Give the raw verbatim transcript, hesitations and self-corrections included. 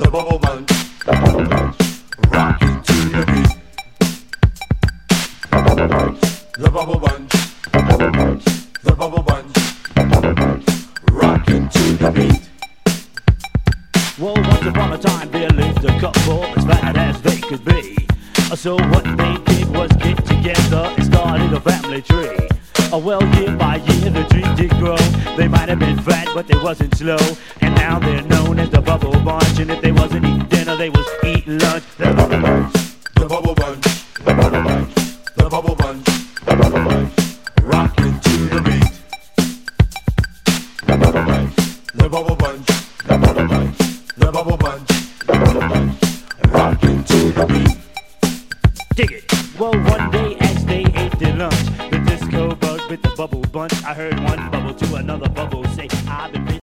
the bubble bunch, the bubble bunch, rocking to the beat. The bubble bunch, the bubble bunch, the bubble bunch, the bubble bunch, the bubble bunch, rocking to the beat. Well, once upon a time there lived a couple as fat as they could be. So what they did was get together and started a family tree. Oh, well, year by year the tree did grow. They might have been fat, but they wasn't slow. And now they're known as the Bubble Bunch. And if they wasn't eating dinner, they was eating lunch. The Bubble Bunch, the Bubble Bunch, the Bubble Bunch, the Bubble Bunch, the Bubble Bunch, rocking to the beat. The Bubble Bunch, the Bubble Bunch, the Bubble Bunch, the Bubble Bunch, the Bubble Bunch, rocking to the beat. Dig it. Well, one day as they ate their lunch, the disco bug with the Bubble Bunch, I heard one bubble to another bubble say, I've been